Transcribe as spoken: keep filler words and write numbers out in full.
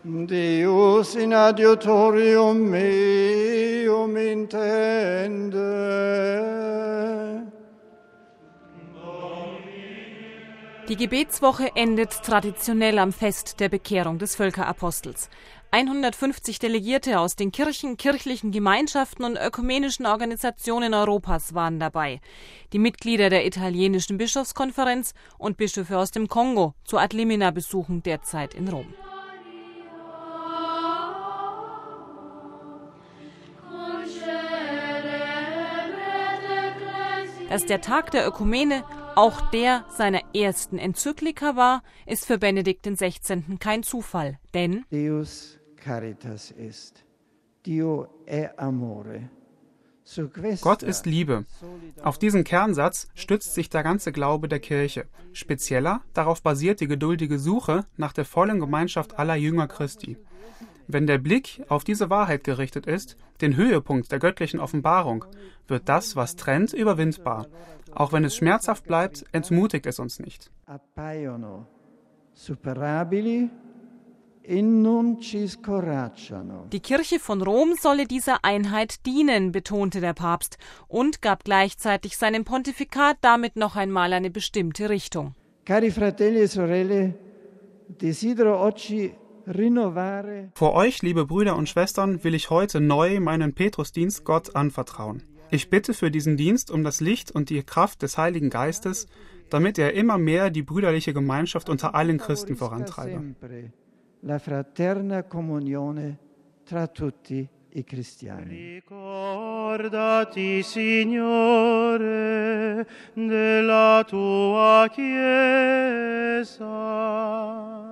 Deus in adiutorium meum intende. Die Gebetswoche endet traditionell am Fest der Bekehrung des Völkerapostels. hundertfünfzig Delegierte aus den Kirchen, kirchlichen Gemeinschaften und ökumenischen Organisationen Europas waren dabei. Die Mitglieder der italienischen Bischofskonferenz und Bischöfe aus dem Kongo zur Ad Limina besuchen derzeit in Rom. Dass der Tag der Ökumene auch der seiner ersten Enzyklika war, ist für Benedikt der Sechzehnte kein Zufall, denn Deus caritas est, Dio è amore. Gott ist Liebe. Auf diesen Kernsatz stützt sich der ganze Glaube der Kirche. Spezieller, darauf basiert die geduldige Suche nach der vollen Gemeinschaft aller Jünger Christi. Wenn der Blick auf diese Wahrheit gerichtet ist, den Höhepunkt der göttlichen Offenbarung, wird das, was trennt, überwindbar. Auch wenn es schmerzhaft bleibt, entmutigt es uns nicht. Die Kirche von Rom solle dieser Einheit dienen, betonte der Papst und gab gleichzeitig seinem Pontifikat damit noch einmal eine bestimmte Richtung. Cari fratelli e sorelle, desidero oggi Vor euch, liebe Brüder und Schwestern, will ich heute neu meinen Petrusdienst Gott anvertrauen. Ich bitte für diesen Dienst um das Licht und die Kraft des Heiligen Geistes, damit er immer mehr die brüderliche Gemeinschaft unter allen Christen vorantreibe. La fraterna comunione tra tutti i cristiani. Ricordati, Signore, della tua Chiesa.